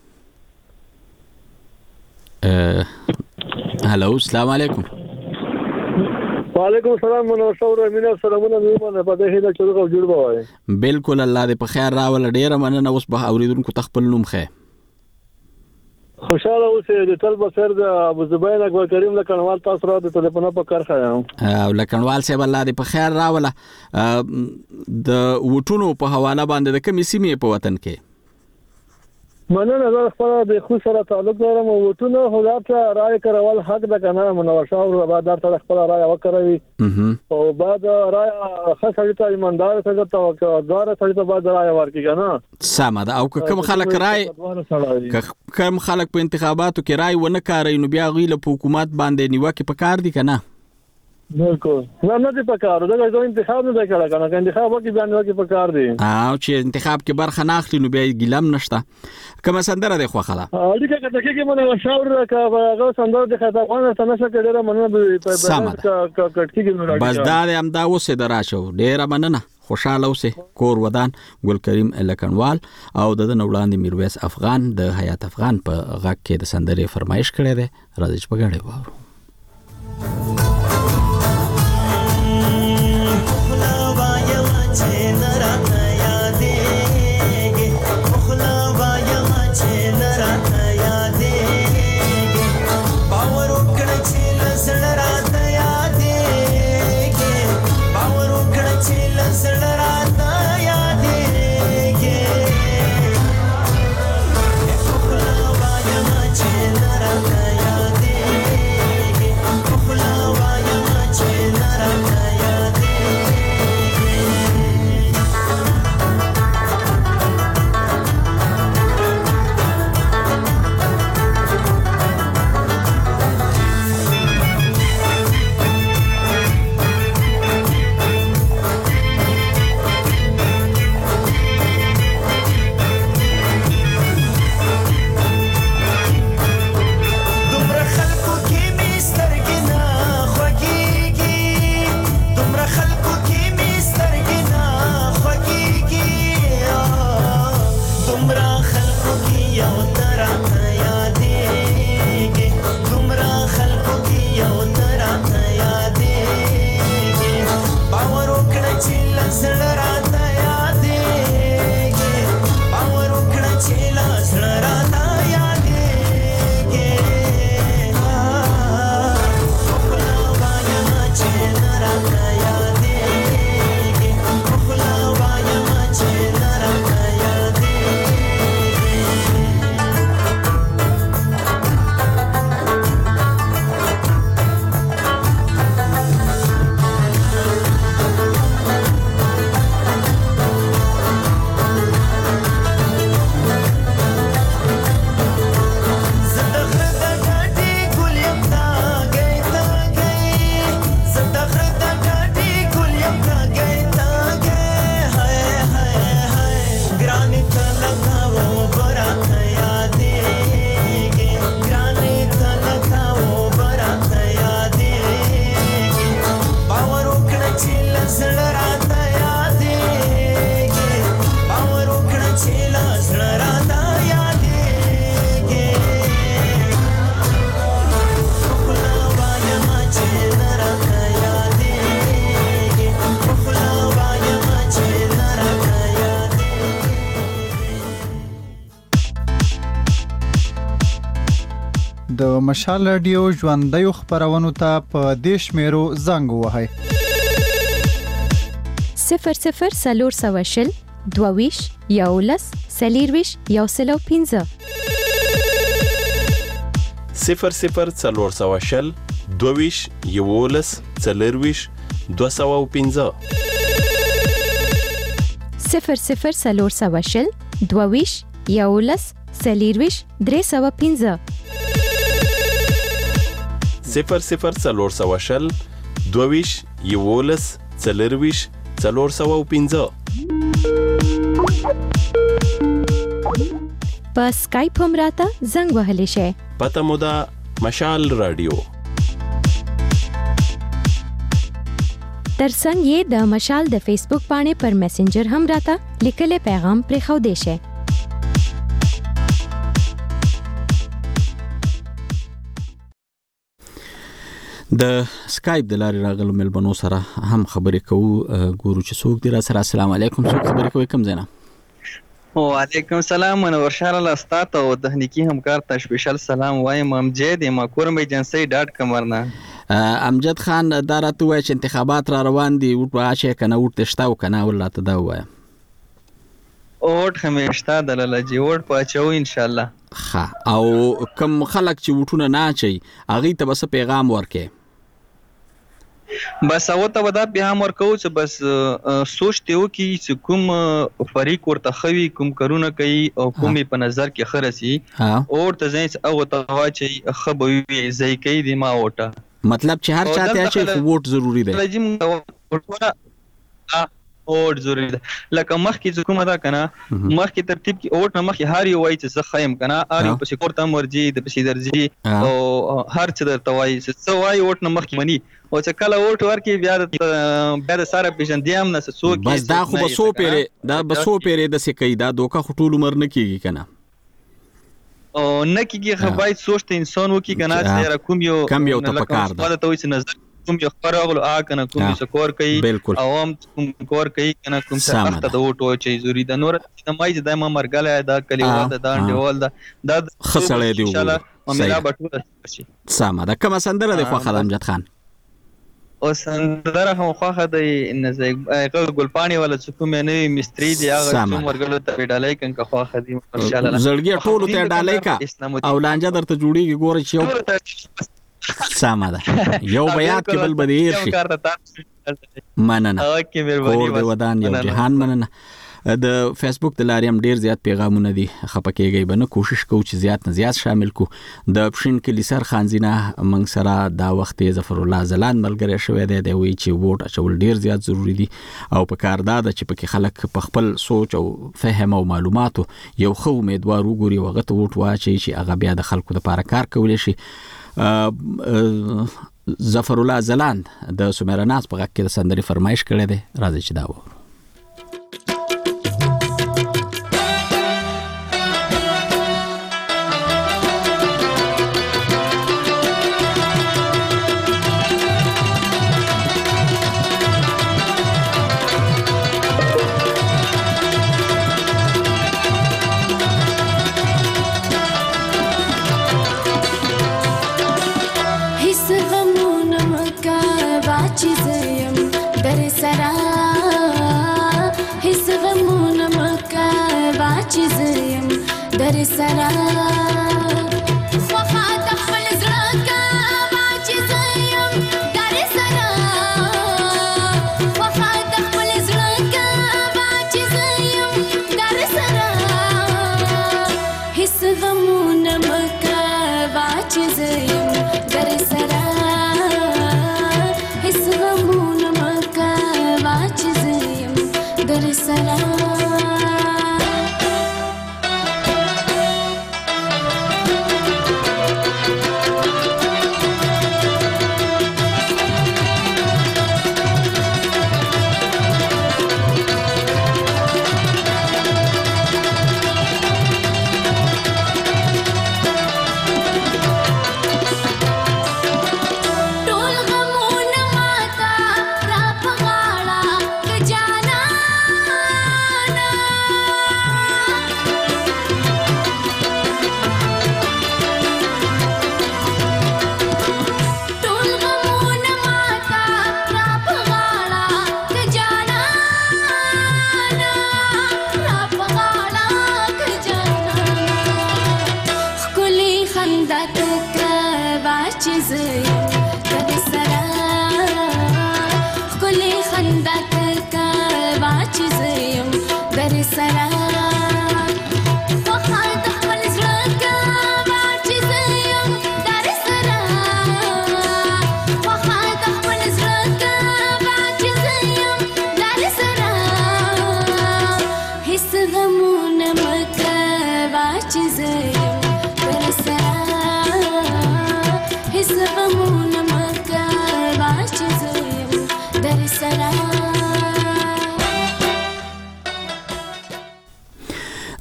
S1: هالو السلام علیکم.
S18: وعلیکم السلام، منور شور امینه سلامونه میمنه په دې هیله چې روغ جوړ بوای.
S1: بالکل، الله دې په خیر راول. ډیره مننه. اوس به اوریدونکو تخپل نوم خې
S18: خوشاله اوسې. د تل بسر د ابو زبیر اکبر کریم لکنوال تاسو را د ټلیفون په کار خایم
S1: او لکنوال صاحب الله دې په خیر راوله. د وټونو په حواله باندې د کومې سیمې په وطن کې
S18: مننه زه خپل د خو سره تعلق لرم. وټونو حالات رائے کول حق ده کنه، منور شاور بعد در خپل رائے وکړوي او بعد رائے خاصه ته ایماندار څنګه توقعدار څنګه بعد رائے ورکړي کنه.
S1: سمه ده. او کوم خلک رائے کوم خلک په انتخاباتو کې رائے ونه کاروي نو بیا غوی له حکومت باندې نیوکه پکار دي کنه.
S18: بالکل نه نه دې پکار دا د انتخاب نه کړه کنه، انتخاب کې بیان وکي پکار دي
S1: او چې انتخاب کې برخه نه اخلي نو بیا ګلم نشته. کومه سندره ده خو خلا
S18: اړیکه کته کې مونږ شاور کا هغه سندره د خطابان ته نشه کړه مننه په کټکی کې نو راځي.
S1: بس دا هم دا اوسه دراشو. ډیره مننه، خوشاله اوسه. کور ودان ګل کریم لکنوال او د نوړاندې میرویس افغان د حیات افغان په غږ کې د سندره فرمایش کړي ده. راځي په غړې واره
S8: مشال رادیو ژوندۍ خبرونو ته په دیش میرو زنګ وهاي
S9: صفر صفر سلور سواشل دوویش یولس سلیرویش یوسلو پینزه
S10: صفر صفر څلور سوه شل دوه یولس څلرویش دوه سوه پنځه
S9: صفر صفر سلور سوه شل دوویش یولس سلیرویش درې سوه پنځه
S10: صفر صفر څلور سوه شل دوه یولس څلرویش څلور سوه پنځه
S9: په سکایپ هم راته زنګ وهلی شئ.
S10: پته مو ده مشال رادیو.
S9: ترڅنګ یې د مشال د فیسبوک باندې پر میسنجر هم راته لیکلي پیغام پرېښودی شئ.
S1: د سکایپ د لارې راغلو ملبنو سره هم خبرې کوو. ګورو چې څوک دی را سره. السلام علیکم. څوک خبرې کوي کوم ځای نه؟
S19: وعلیکم السلام. منور شاه الله استاد او تخنیکی همکار ته سپیشل سلام وایم. امجد ما کورم ایجنسی ډاټ کام ورنه.
S1: امجد خان دا راته وایي چې انتخابات را روان دي، وټ واشه کنه وټ تشتاو کنه ولته دا وایي.
S19: اوټ همیشته دلاله جی اوټ پاچو ان شاء الله.
S1: ها او کوم خلک چې وټونه نه اچي هغه ته بس پیغام ورکې.
S19: بس او ته ودا پیغام ورکو چې بس سوچ ته وکي چې کوم فریق ورته خوي کوم کارونه کوي او کومي په نظر کې خرسي او ته ځین او ته واچي خبوي زي کوي د ما وټه.
S1: مطلب چې هر چاته چې ووټ ضروری دی.
S19: اوټ ضروری ده. لکه مخکې چې کومه ده کنه مخکې ترتیب کې اوټ نه مخکې هر یو وایي چې زه خایم کنه هر یو پسې کورته مرجي د پسې درځي او هر څه درته وایي چې څه وایي اوټ نه مخکې مني او چې کله اوټ ورکې بیا د بیا د ساره پیژندې هم نه څوک
S1: بس دا خو به څو پیرې دا به څو پیرې داسې کوي. دا دوکه خو ټول عمر نه کېږي کنه
S19: او نه کېږي. خو باید سوچ ته انسان وکړي کنه چې کوم یو
S1: کم یو ته پکار ده
S19: ته وایي چې نظر کوم یو خبره آ کنه کوم څه کور کوي عوام کوم کور کوي کنه کوم څه وخت د وټو چي ضروري ده. نور د مای د ما مرګله دا کلیوال ده دا انډیوال ده دا
S1: خسړې دی
S19: ان شاء الله مملا بټول شي.
S1: سامه دا کوم سندره د خو خدام جت خان
S19: او سندره هم خوخه د نزګ ګلپانی ولا کوم نه مستری دی هغه کوم ورګلو ته ډالای کنه خوخه دی ان شاء الله
S1: زړګي ټول ته ډالای کا او لانجه درته جوړیږي ګوره چې سامه ده یو بیات کې بل بدیر شي. مننه کور د ودان یو جهان. مننه. د فیسبوک د لارې هم ډیر زیات پیغامونه دي. خپکیږي بنه کوشش کوو چې زیات نه زیات شامل کو. د پښین کلی سر خانزینه منګ سره دا وخت ظفر الله زلان ملګری شوی دی. دی وی چې ووټ اچول ډیر زیات ضروری دي او په کار دا چې پکې خلک په خپل سوچ او فهم او معلوماتو یو خو امیدوار وګوري وغه ته ووټ واچي چې هغه بیا د خلکو لپاره کار کولی شي. ظفر الله زلان د سمیراناز په غږ کې د سندري فرمایش کړی دی. راځي چې دا و
S20: در سرا خوخه د خپل زړه کا واچې زیم در سرا خوخه د خپل زړه کا واچې زیم در سرا هیڅ غمونه مکه واچې زیم در سرا هیڅ غمونه مکه واچې زیم در سرا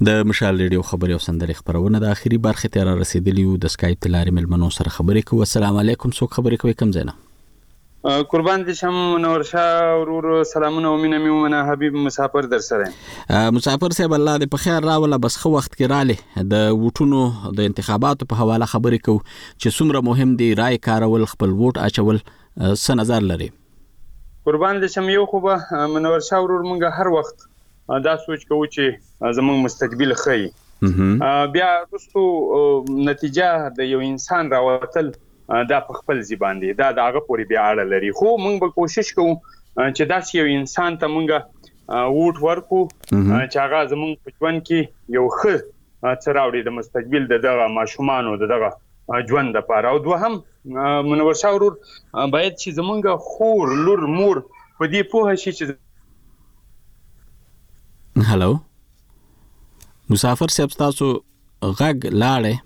S1: د مشال ریډیو خبري او سندري خبرونه د اخیری برخه ته را رسیدلی او د سکایپ تلاري ملمنو سره خبرې کوو. السلام علیکم، څوک خبرې کوي کم زینا؟
S16: قربان دي شم نور شاه ورور سلامونه او مینه میومنه حبیب مسافر در سره.
S1: مسافر صاحب الله دې په خیر راوله، بس خو وخت کې رااله د ووټونو د انتخاباتو په حواله خبرې کوو چې څومره مهم دی رای کارول، خپل ووټ اچول، څه نظر لري؟
S16: قربان دي شم یو خو به منور شاه ورور مونږ هر وخت دا سوچ کوو چې زموږ مستقبل ښه بیا وروستو نتیجه د یو انسان راوتل دا په خپل ځبان دی، دا د هغه پورې بیا اړه لري. خو موږ به کوشش کوو چې داسې یو انسان ته موږ ووټ ورکړو چې هغه زموږ په ژوند کې یو ښه څه راوړي د مستقبل د دغه ماشومانو د دغه ژوند دپاره. او دوهم منور شاه ورور باید چې زموږ خور لور مور په دې پوهه شي چې
S1: هلو مسافر صاحب تاسو غږ لاړې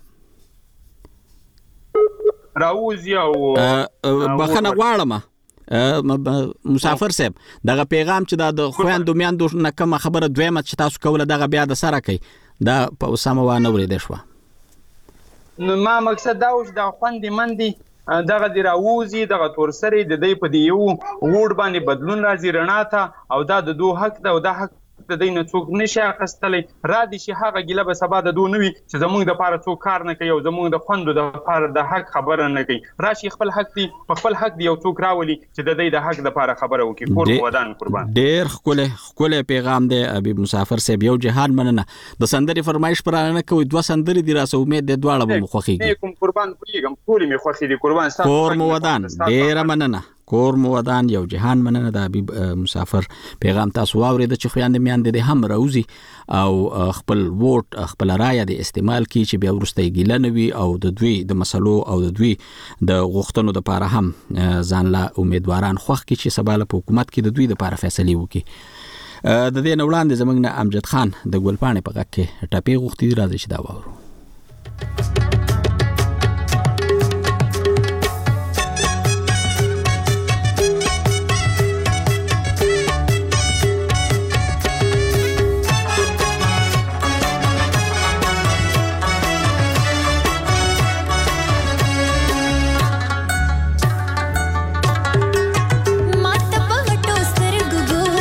S16: راوځي او
S1: بخنه غواړم مسافر صاحب دغه پیغام چې د خويندو میاندو نه کوم خبره دویمه چې تاسو کوله دغه بیا د سره کوي دا په سم و نه ورېد شو.
S16: نو ما مقصد دا و چې د خوندې مندي دغه دی راوځي دغه تور سره د دې په دی یو ووټ باندې بدلون راځي رڼا ته، او دا د دوه حق ده او دا حق د دې نه څوک نشي اخیستلی. را دي شي هغه ګیله به سبا د دوه نوي چې زموږ دپاره څوک کار نه کوي او زموږ د خوندو دپاره د حق خبره نه کوي. راشي خپل حق دی په خپل حق دی یو څوک راولي چې د دې د حق دپاره خبره وکړي. کور په ودان قربان.
S1: ډېر ښکلی ښکلی پیغام دی حبیب مسافر صاحب. یو جهان مننه. د سندرې فرمایش پر نه کوي، دوه سندرې دي راسه امید دی دواړه به مو خوښیږي.
S16: کوم قربان پوهېږم ټولې مې خوښې دي قربان.
S1: کور مو ودان ډېره مننه. کور مو ودان یو جهان مننه. د حبیب مسافر پیغام تاسو واورید چې خویندې میاندې دې هم راوځي او خپل ووټ خپل رایه د استعمال کی چې بیا وروسته یې ګیله نه وي او د دوی د مسلو او د دوی د غوښتنو دپاره هم ځان له امیدواران خوښ کړي چې سبا له په حکومت کې د دوی دپاره فیصلې وکړي. د دې نه وړاندې زموږ نه امجد خان د ګلپاڼې په غږ کې ټپې غوښتي دي، راځي چې دا واورو.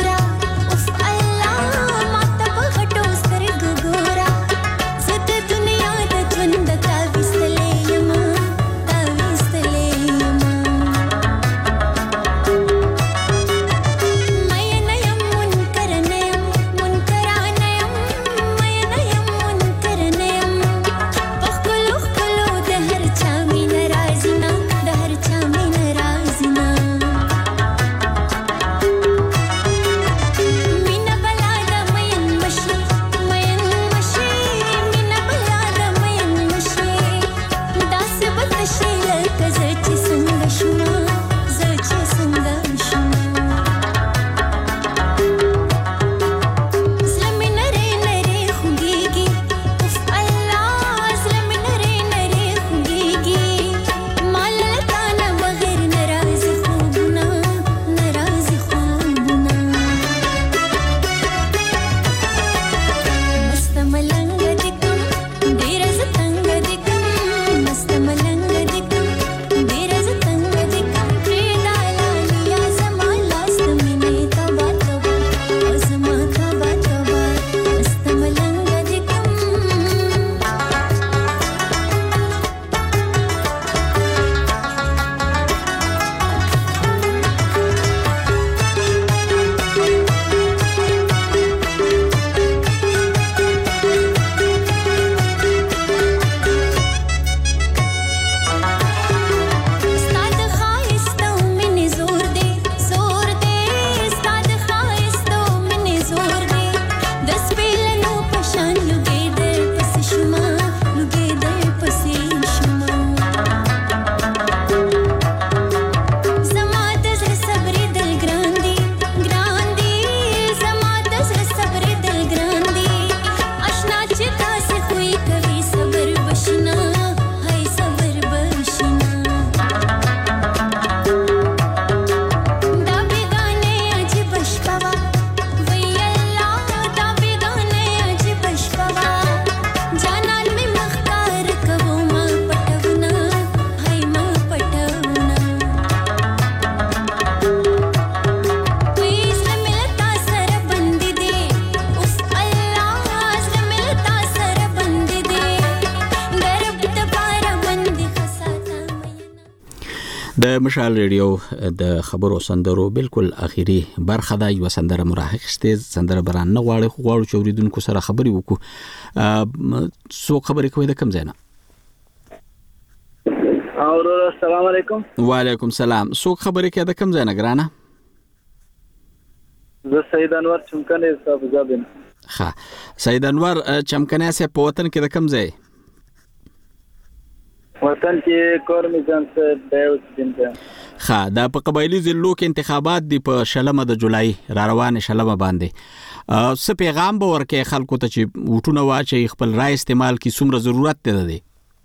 S20: दुनिया
S1: د مشال ریډیو د خبرو سندرو بالکل اخیری برخه دا یو سندره مراحق شته سندره بران نه غواړي خو غواړو چې اوریدونکو سره خبري وکړو سو خبرې کوي د کم ځای نه
S21: اور السلام علیکم
S1: وعلیکم السلام سو خبرې کوي د کم ځای نه ګرانه
S21: زه سید انور چمکنه صاحب زابن
S1: ها سید انور چمکنه سه په وطن کې د کم ځای
S21: وطن کې کور میزان څه دیوس دین ته
S1: ها دا په قبایلی ضلعو کې انتخابات دی په شلمه د جولای را روانه شلمه باندې څه پیغام به ورکې خلکو ته چې وټونه واچي خپل رائے استعمال کی څومره ضرورت دی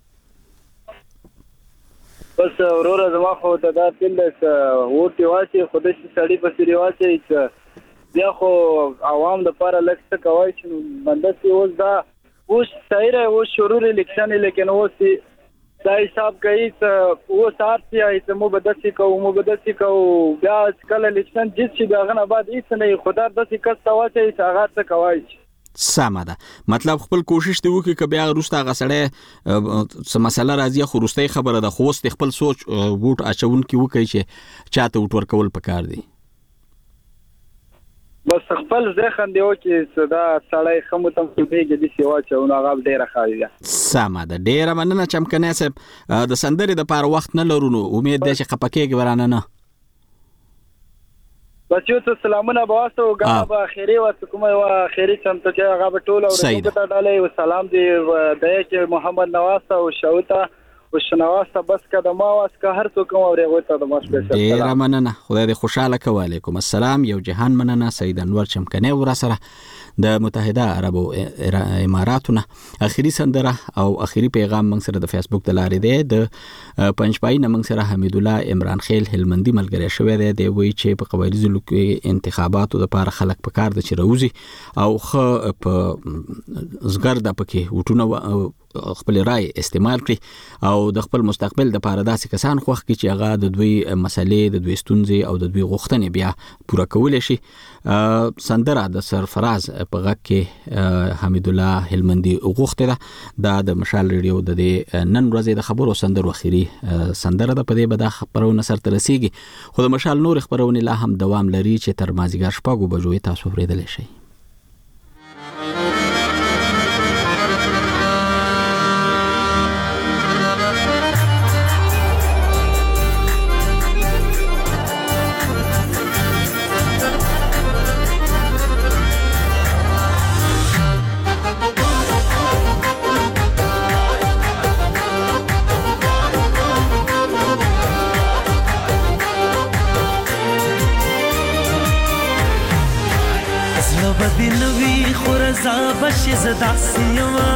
S21: بس اورور زما خو ته دا تل وټي واچي خو د سړی په سری واچي چې بیا خو عوام د پاره لکه کوي چې مندسي اوس دا اوس صحیح او شروع الیکشن لیکن اوس دا حساب کوي چې و ساتي چې مو بدسي کو مو بدسي کو بیا کله الیکشن جیت شي داغه نه بعد هیڅ نه خدا داسې کس تواچي چې هغه څه کوي
S1: سمه ده مطلب خپل کوشش دی وکړي چې بیا روسته غسړې څه مسله راځي خو روسته خبره ده خو ست خپل سوچ ووټ اچون کی وکړي چې چاته وټ ورکول پکار دی
S21: بس خپل ځخن دیو چې صدا سړی خموتم کېږي د سیوا چې نو هغه ډیره خالي ده
S1: سمه ده ډیره مننه چمکنه صاحب د سندرې د پاره وخت نه لرو نو امید ده چې خپکیږي ورانه نه
S21: بس یو څه سلامونه بواسو غا اخیری واسه کومه وا اخیری چمته چې هغه په ټوله ورته ډالې و سلام دی د چې محمد نواز او شوتا او شنواسته بس کده ما واسکه هر څوک اوري غوته د ماش په
S1: سلام ډیر مننه خدای دې خوشاله کوي علیکم السلام یو جهان مننه سید انور چمکنه ور سره د متحده عربو اماراتونه اخیری سندره او اخیری پیغام موږ سره د فیسبوک د لارې دی د پنځپای نه موږ سره حمید الله عمران خیل هلمندي ملګری شوی دی دی وی چې په قبایلی ضلعو کې انتخاباتو لپاره خلک په کار د چروزي او خ په زګرده پکې وټونه خپل رائے استعمال کړي او د خپل مستقبل د لپاره داسې کسان خوښ کړي چې هغه د دوی مسلې د دوی ستونزې او د دوی غوښتنې بیا پوره کول شي سندره د سرفراز په غږ کې حمید الله هلمندي غوښته ده د مشال ریډیو د نن ورځې د خبرو سندرو اخیری سندره د پدې بده خبرونه سره ترسيږي خو د مشال نور خبرونه لا هم دوام لري چې تر مازیګر شپږو بجو تاسو ورېدل شي
S17: بدنوي خورزا بش زدا سيما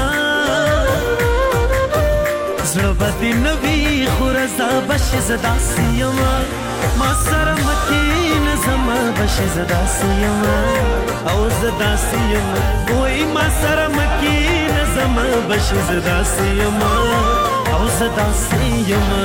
S17: زړه بدنوي خورزا بش زدا سيما ما سره مکین زما بش زدا سيما او زدا سيما وای ما سره مکین زما بش زدا سيما او زدا سيما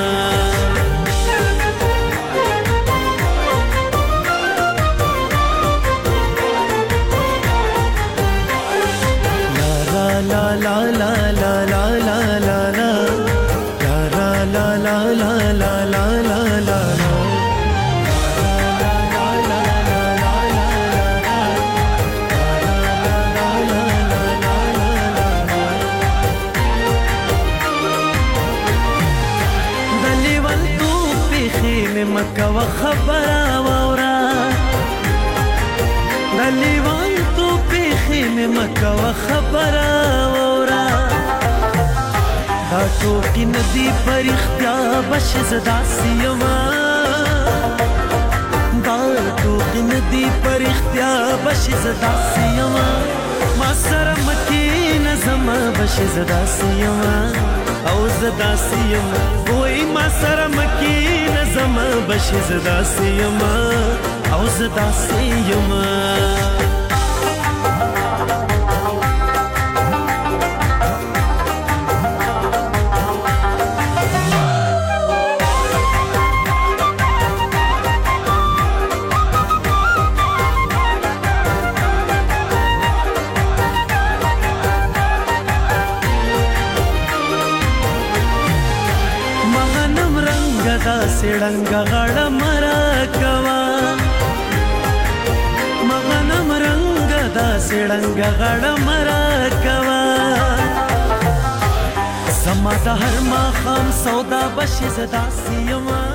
S17: la la la la la la la la la la la la la la la la la دلیوان تو پیخی میں مکہ و خبرہ وورا دلیوان تو پیخی میں مکہ و خبرہ وورا دا ټوکی ندی پر اختیا بش زدا سیما دا ټوکی ندی پر اختیا بش زدا سیما ما سره مکین زما بش زدا سیما او زدا سیما وای ما سره مکین زما بش زدا سیما او زدا سیما سړنګ غړ مرا کوا مغنم رنگ دا سړنګ غړ مرا کوا زما د هر ما خام سودا بشي زدا سیما